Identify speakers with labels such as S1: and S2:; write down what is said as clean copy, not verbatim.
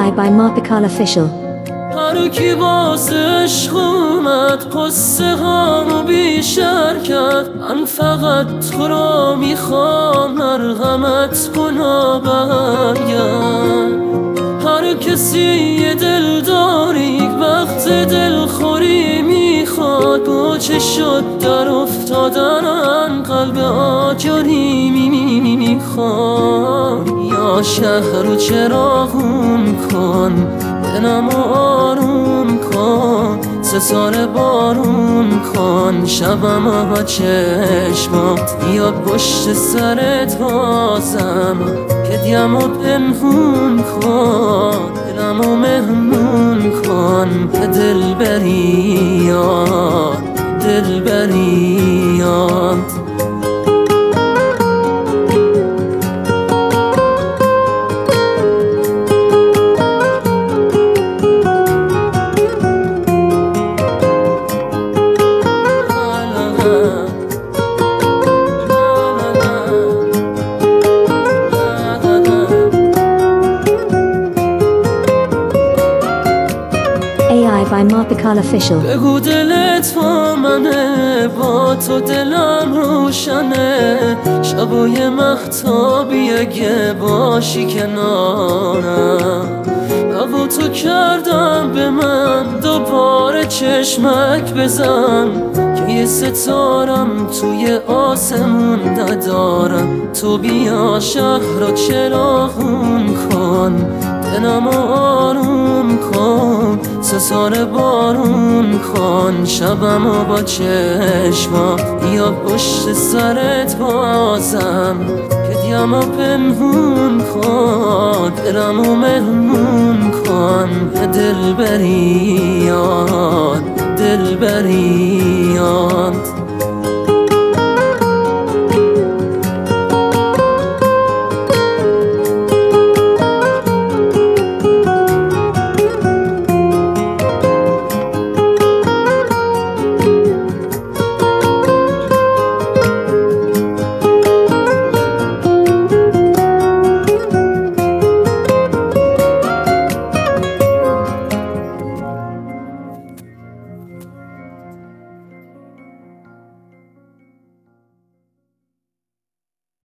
S1: AI by Marpikal Official.
S2: هر کی واسه عشق اومد قصه هامو بیشتر کرد. من فقط تو را میخوام مرحمت کن و برگرد. هر کسی یه دل داری وقت دلخوری میخواد. با چه شد در افتادن قلب آجری میخواد. یا شهر رو چراغون کن دلمو آروم کن. ستاره بارون کن شبم با چشمات. یا پشت سرت بازم هدیه‌مو پنهون کن. دلمو مهمون کن که دلبریات دلبریات.
S1: AI by Marpikal Official.
S2: بگو دلت با منه با تو دلم روشنه. شبای مهتابی اگه باشی کنارم. با تو کردم به من دوباره چشمک بزن که یه ستارم توی آسمون ندارم. تو بیا شهر رو چراغون کن دلمو آروم کن. ستاره بارون کن شبمو با چشما. یا پشت سرت بازم هدیه‌مو پنهون کن. دلمو مهمون کن دلبریات دلبریات.